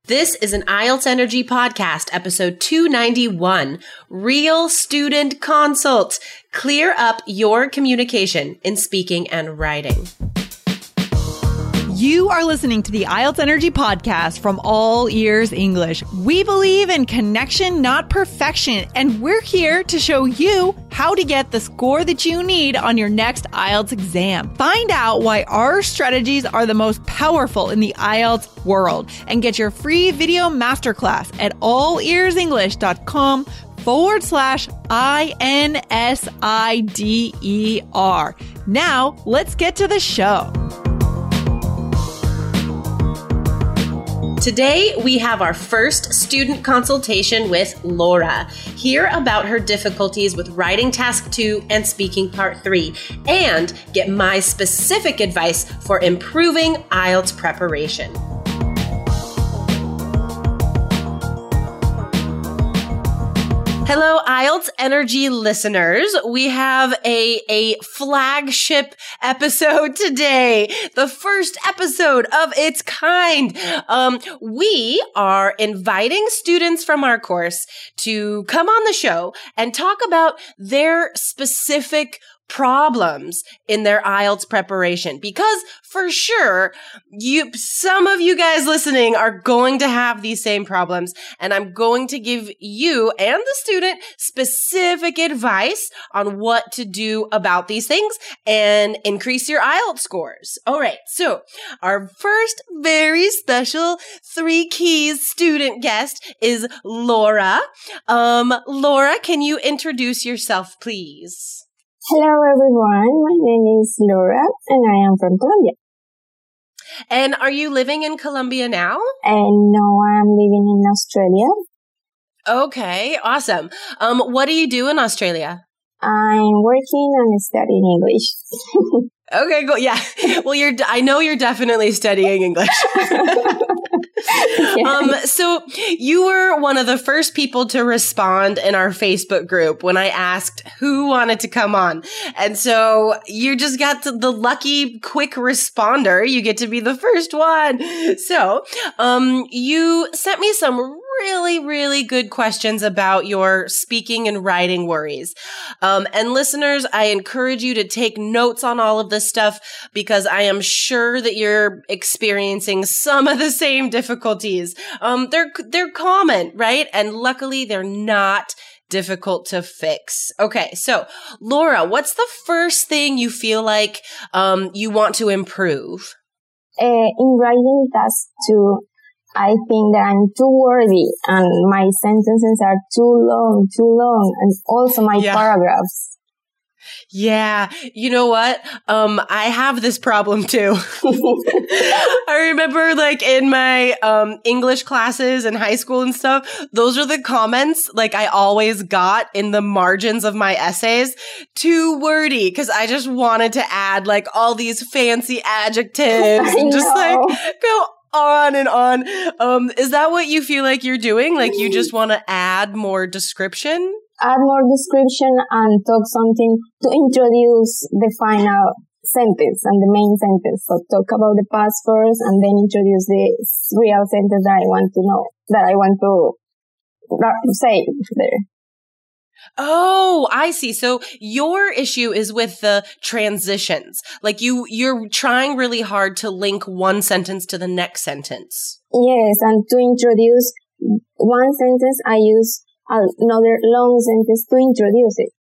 This is an IELTS Energy Podcast, episode 291, Real Student Consult. Clear up your communication in speaking and writing. You are listening to the IELTS Energy Podcast from All Ears English. We believe in connection, not perfection, and we're here to show you how to get the score that you need on your next IELTS exam. Find out why our strategies are the most powerful in the IELTS world and get your free video masterclass at allearsenglish.com/INSIDER. Now, let's get to the show. Today, we have our first student consultation with Laura. Hear about her difficulties with writing task 2 and speaking part 3, and get my specific advice for improving IELTS preparation. Hello, IELTS Energy listeners. We have a flagship episode today, the first episode of its kind. We are inviting students from our course to come on the show and talk about their specific problems in their IELTS preparation, because for sure, some of you guys listening are going to have these same problems, and I'm going to give you and the student specific advice on what to do about these things and increase your IELTS scores. All right, so our first very special 3 Keys student guest is Laura. Laura, can you introduce yourself, please? Hello everyone, my name is Laura and I am from Colombia. And are you living in Colombia now? And no, I'm living in Australia. Okay, awesome. What do you do in Australia? I'm working and studying English. Okay, cool. Yeah. Well, I know you're definitely studying English. So you were one of the first people to respond in our Facebook group when I asked who wanted to come on. And so you just got the lucky quick responder. You get to be the first one. So, you sent me some really, really good questions about your speaking and writing worries. And listeners, I encourage you to take notes on all of this stuff because I am sure that you're experiencing some of the same difficulties. They're common, right? And luckily they're not difficult to fix. Okay. So Laura, what's the first thing you feel like, you want to improve? In writing task 2, I think that I'm too wordy and my sentences are too long, and also my paragraphs. Yeah. You know what? I have this problem too. I remember like in my, English classes in high school and stuff, those are the comments like I always got in the margins of my essays. Too wordy. Cause I just wanted to add like all these fancy adjectives and just like go on and on. Is that what you feel like you're doing? Like you just want to add more description? Add more description and talk something to introduce the final sentence and the main sentence. So talk about the past first and then introduce the real sentence that I want to say there. Oh, I see. So your issue is with the transitions. Like you're trying really hard to link one sentence to the next sentence. Yes, and to introduce one sentence, I use another long sentence to introduce it.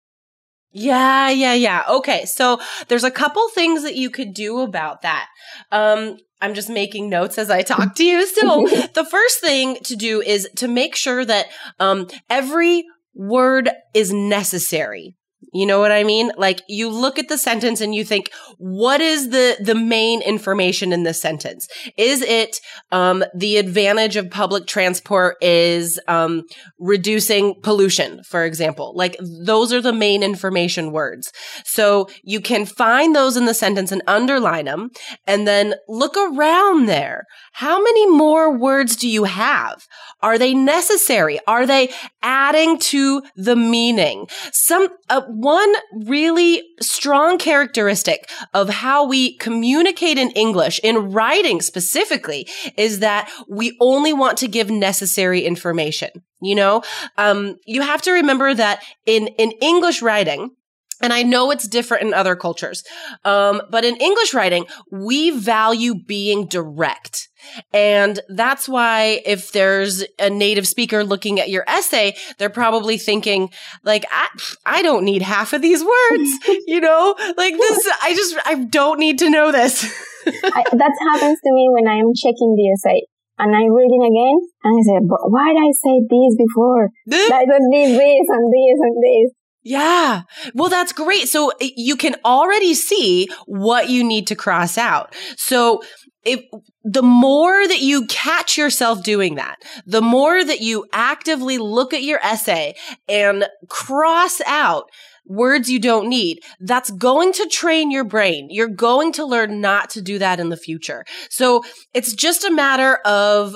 Yeah. Okay. So there's a couple things that you could do about that. I'm just making notes as I talk to you. So the first thing to do is to make sure that, every word is necessary. You know what I mean? Like you look at the sentence and you think, what is the main information in this sentence? Is it, the advantage of public transport is, reducing pollution, for example? Like those are the main information words. So you can find those in the sentence and underline them and then look around there. How many more words do you have? Are they necessary? Are they adding to the meaning? one really strong characteristic of how we communicate in English, in writing specifically, is that we only want to give necessary information. You know, you have to remember that in English writing, and I know it's different in other cultures, but in English writing, we value being direct. And that's why if there's a native speaker looking at your essay, they're probably thinking, like, I don't need half of these words, you know, like this, I don't need to know this. That happens to me when I'm checking the essay. And I'm reading again, and I say, but why did I say this before? I don't need this and this and this. Yeah. Well, that's great. So you can already see what you need to cross out. So the more that you catch yourself doing that, the more that you actively look at your essay and cross out words you don't need, that's going to train your brain. You're going to learn not to do that in the future. So it's just a matter of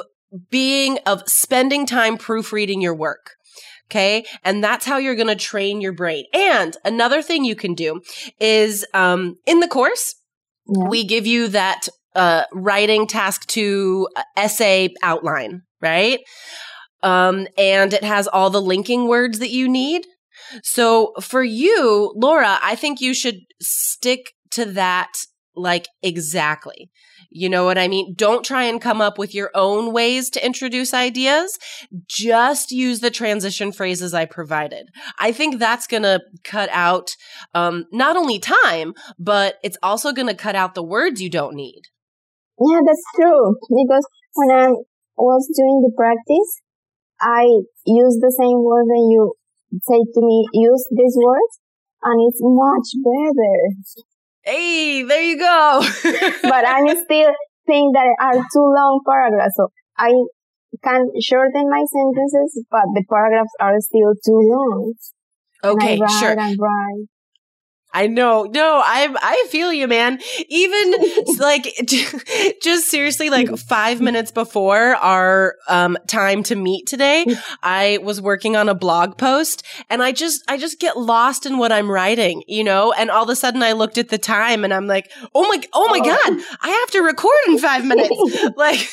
spending time proofreading your work. Okay. And that's how you're going to train your brain. And another thing you can do is, in the course, we give you that, writing task 2 essay outline, right? And it has all the linking words that you need. So for you, Laura, I think you should stick to that, like, exactly. You know what I mean? Don't try and come up with your own ways to introduce ideas. Just use the transition phrases I provided. I think that's going to cut out not only time, but it's also going to cut out the words you don't need. Yeah, that's true. Because when I was doing the practice, I used the same word when you say to me, use these words, and it's much better. Hey, there you go. But I still think that are too long paragraphs. So I can shorten my sentences, but the paragraphs are still too long. Okay, and I write sure. And write. I know. No, I feel you, man. Even like just seriously, like 5 minutes before our time to meet today, I was working on a blog post, and I just get lost in what I'm writing, you know. And all of a sudden, I looked at the time, and I'm like, oh my God, I have to record in 5 minutes. Like,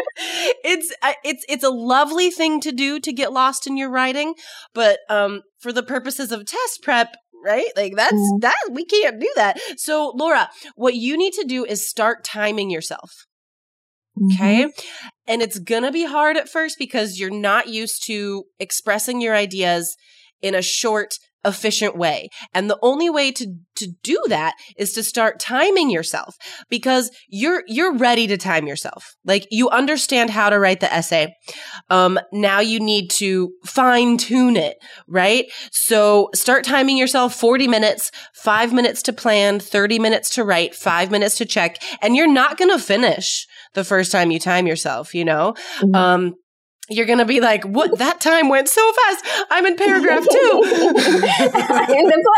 it's a lovely thing to do to get lost in your writing, but for the purposes of test prep. Right? Like that, we can't do that. So Laura, what you need to do is start timing yourself. Okay. And it's going to be hard at first because you're not used to expressing your ideas in a short, efficient way. And the only way to do that is to start timing yourself, because you're ready to time yourself. Like, you understand how to write the essay. Now you need to fine tune it, right? So start timing yourself 40 minutes, 5 minutes to plan, 30 minutes to write, 5 minutes to check. And you're not going to finish the first time you time yourself, you know? You're going to be like, what? That time went so fast. I'm in paragraph 2. I'm in the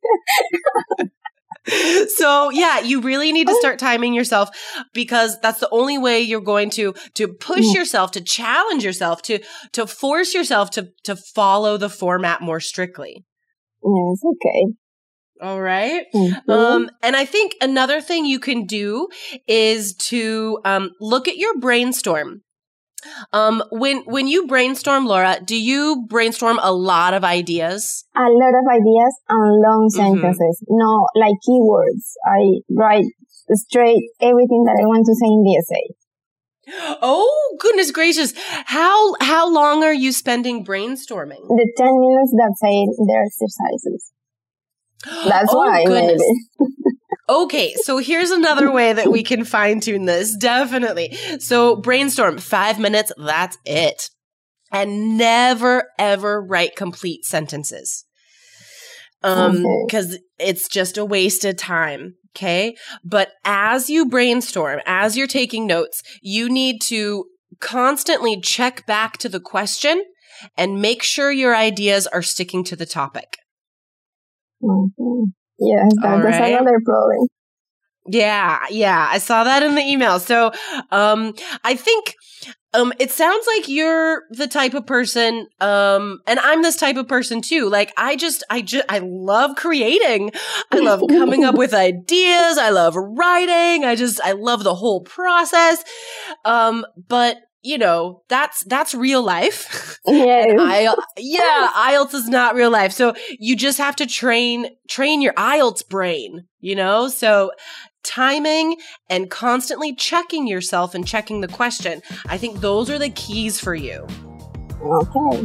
plan. So yeah, you really need to start timing yourself, because that's the only way you're going to push yourself, to challenge yourself, to force yourself to follow the format more strictly. Yes, okay. All right. And I think another thing you can do is to look at your brainstorm. When you brainstorm, Laura, do you brainstorm a lot of ideas? A lot of ideas and long sentences. No, like keywords. I write straight everything that I want to say in the essay. Oh, goodness gracious. How long are you spending brainstorming? The 10 minutes that say the exercises. That's why goodness. Maybe. Okay, so here's another way that we can fine-tune this, definitely. So brainstorm, 5 minutes, that's it. And never, ever write complete sentences. Because it's just a waste of time, okay? But as you brainstorm, as you're taking notes, you need to constantly check back to the question and make sure your ideas are sticking to the topic. Yes, that's another problem. Yeah, I saw that in the email. So, I think, it sounds like you're the type of person, and I'm this type of person too. Like, I love creating. I love coming up with ideas. I love writing. I love the whole process. But you know, that's real life. Yes. IELTS is not real life. So you just have to train your IELTS brain, you know? So timing and constantly checking yourself and checking the question. I think those are the keys for you. Okay.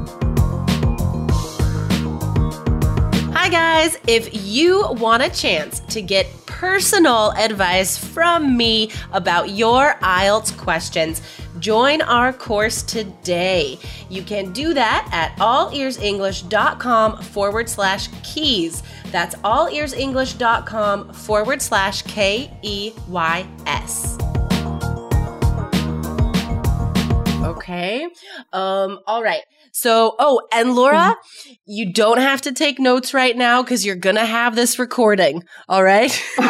Hi guys, if you want a chance to get personal advice from me about your IELTS questions, join our course today. You can do that at allearsenglish.com/keys. That's allearsenglish.com/KEYS. Okay. All right. So, and Laura, you don't have to take notes right now because you're going to have this recording. All right.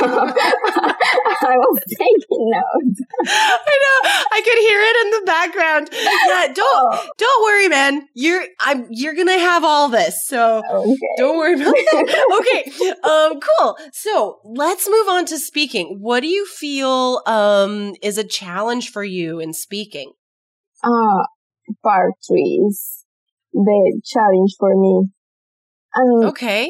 I was taking notes. I know. I could hear it in the background. Yeah. Don't worry, man. You're going to have all this. So don't worry about that. Okay. Cool. So let's move on to speaking. What do you feel, is a challenge for you in speaking? Part 3 is the challenge for me. Okay.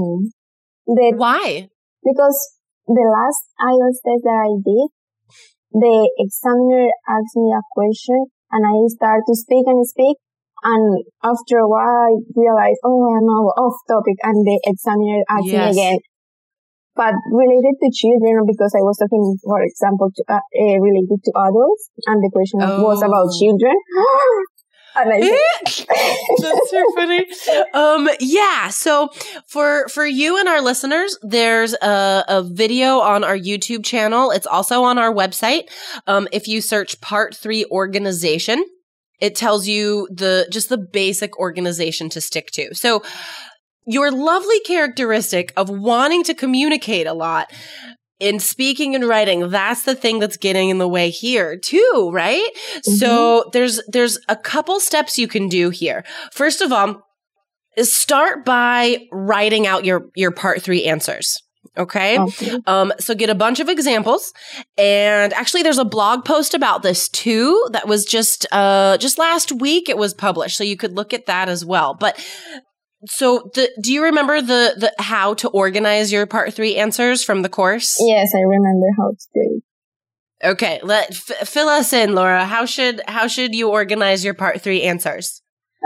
Why? Because the last IELTS test that I did, the examiner asked me a question and I started to speak, and after a while I realized, I'm off topic, and the examiner asked me again. But related to children, because I was talking, for example, related to adults, and the question was about children. And I That's so funny. So for you and our listeners, there's a video on our YouTube channel. It's also on our website. If you search Part 3 organization, it tells you just the basic organization to stick to. So your lovely characteristic of wanting to communicate a lot in speaking and writing, that's the thing that's getting in the way here too, right? Mm-hmm. So there's a couple steps you can do here. First of all, is start by writing out your Part 3 answers. Okay. So get a bunch of examples, and actually there's a blog post about this too that was just last week it was published, so you could look at that as well. But so do you remember the how to organize your Part 3 answers from the course? Yes, I remember how to do it. Okay, fill us in, Laura. How should you organize your Part 3 answers?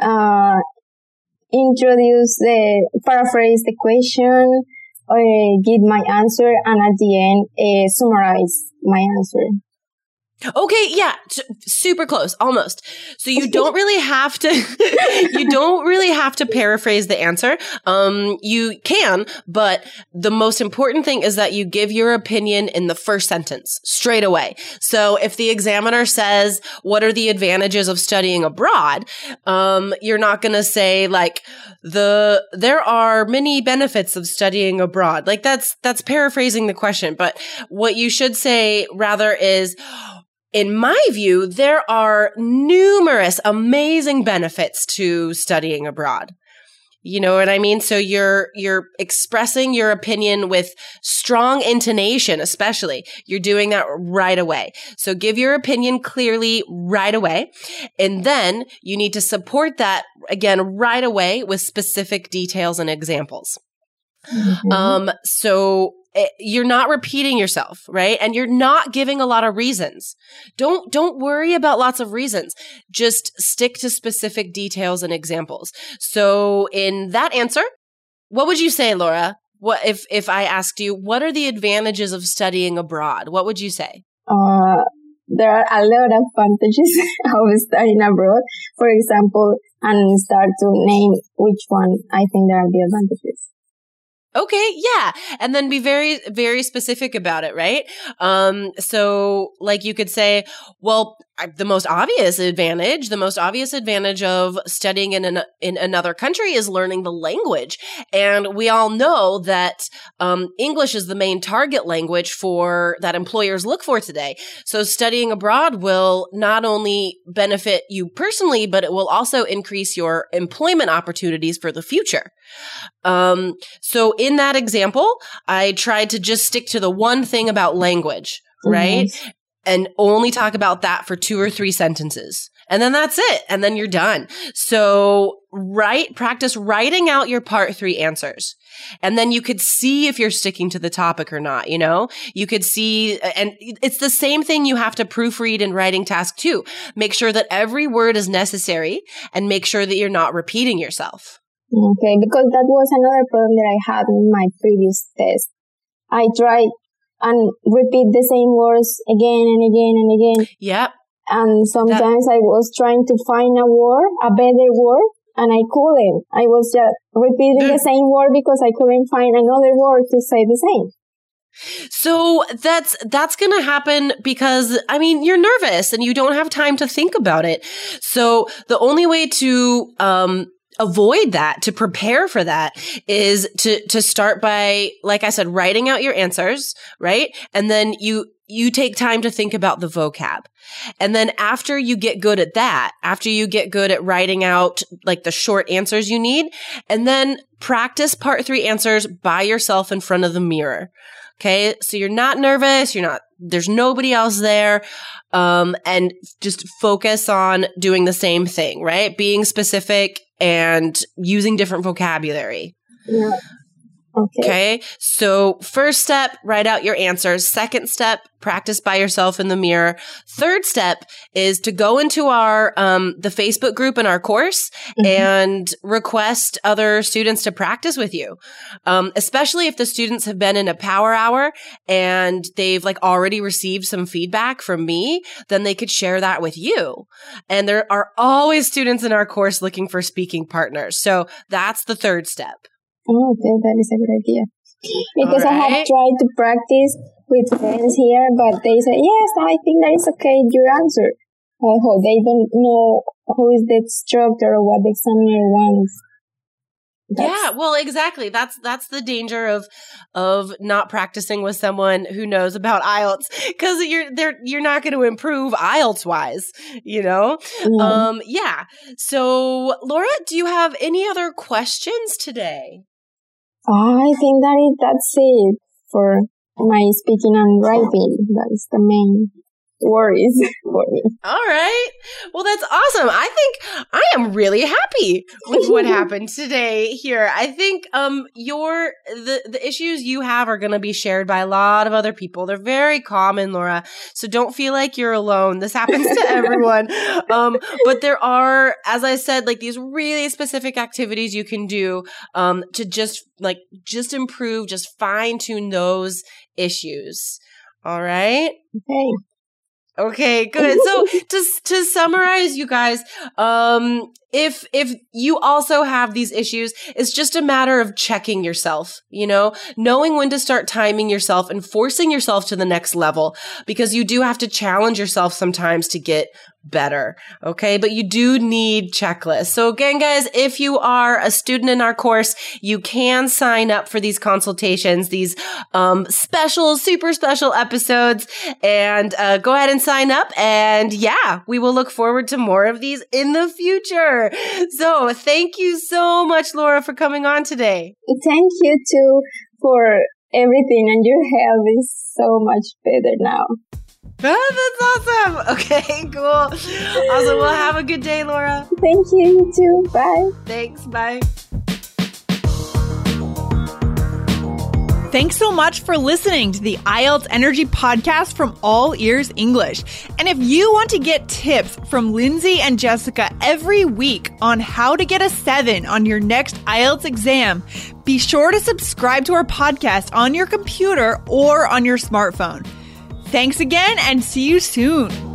Paraphrase the question, give my answer, and at the end, summarize my answer. Okay, yeah, super close, almost. So you don't really have to, paraphrase the answer. You can, but the most important thing is that you give your opinion in the first sentence straight away. So if the examiner says, what are the advantages of studying abroad? You're not going to say like, there are many benefits of studying abroad. Like that's paraphrasing the question. But what you should say rather is, in my view, there are numerous amazing benefits to studying abroad. You know what I mean? So you're expressing your opinion with strong intonation, especially. You're doing that right away. So give your opinion clearly right away. And then you need to support that again right away with specific details and examples. Mm-hmm. So you're not repeating yourself, right? And you're not giving a lot of reasons. Don't worry about lots of reasons. Just stick to specific details and examples. So in that answer, what would you say, Laura? What if I asked you, what are the advantages of studying abroad? What would you say? There are a lot of advantages of studying abroad. For example, and start to name which one I think there are the advantages. Okay, yeah. And then be very, very specific about it, right? So like you could say, well, the most obvious advantage of studying in another country is learning the language. And we all know that English is the main target language that employers look for today. So studying abroad will not only benefit you personally, but it will also increase your employment opportunities for the future. So in that example, I tried to just stick to the one thing about language, right? Mm-hmm. And only talk about that for 2 or 3 sentences. And then that's it. And then you're done. So practice writing out your part 3 answers. And then you could see if you're sticking to the topic or not, You could see, and it's the same thing you have to proofread in writing task 2. Make sure that every word is necessary and make sure that you're not repeating yourself. Okay, because that was another problem that I had in my previous test. I tried and repeat the same words again and again and again. Yep. And sometimes I was trying to find a better word, and I couldn't. I was just repeating the same word because I couldn't find another word to say the same. So that's going to happen because, you're nervous and you don't have time to think about it. So the only way to avoid that, to prepare for that, is to start by, like I said, writing out your answers, right? And then you take time to think about the vocab. And then after you get good at that, after you get good at writing out like the short answers you need, and then practice part 3 answers by yourself in front of the mirror. Okay. So you're not nervous. There's nobody else there. And just focus on doing the same thing, right? Being specific and using different vocabulary. Yeah. Okay. So first step, write out your answers. Second step, practice by yourself in the mirror. Third step is to go into our, the Facebook group in our course and request other students to practice with you. Especially if the students have been in a power hour and they've already received some feedback from me, then they could share that with you. And there are always students in our course looking for speaking partners. So that's the third step. Oh, okay, that is a good idea. Because I have tried to practice with friends here, but they say, yes, I think that is okay, your answer. They don't know who is the instructor or what the examiner wants. Yeah, well, exactly. That's the danger of not practicing with someone who knows about IELTS, because you're not going to improve IELTS wise, Mm-hmm. Yeah. So, Laura, do you have any other questions today? I think that's it for my speaking and writing. That is the main worries for me. All right. Well, that's awesome. I think I am really happy with what happened today here. I think the issues you have are going to be shared by a lot of other people. They're very common, Laura. So don't feel like you're alone. This happens to everyone. But there are, as I said, these really specific activities you can do to just improve, just fine tune those issues. All right? Okay, good. So to summarize, you guys, if you also have these issues, it's just a matter of checking yourself, knowing when to start timing yourself and forcing yourself to the next level, because you do have to challenge yourself sometimes to get better. Okay. But you do need checklists. So again, guys, if you are a student in our course, you can sign up for these consultations, these super special episodes, and go ahead and sign up. And yeah, we will look forward to more of these in the future. So thank you so much, Laura, for coming on today. Thank you too for everything, and your health is so much better now. That's awesome. Okay, cool. Awesome. Well, have a good day, Laura. Thank you. You too. Bye. Thanks. Bye. Thanks so much for listening to the IELTS Energy Podcast from All Ears English. And if you want to get tips from Lindsay and Jessica every week on how to get a 7 on your next IELTS exam, be sure to subscribe to our podcast on your computer or on your smartphone. Thanks again, and see you soon.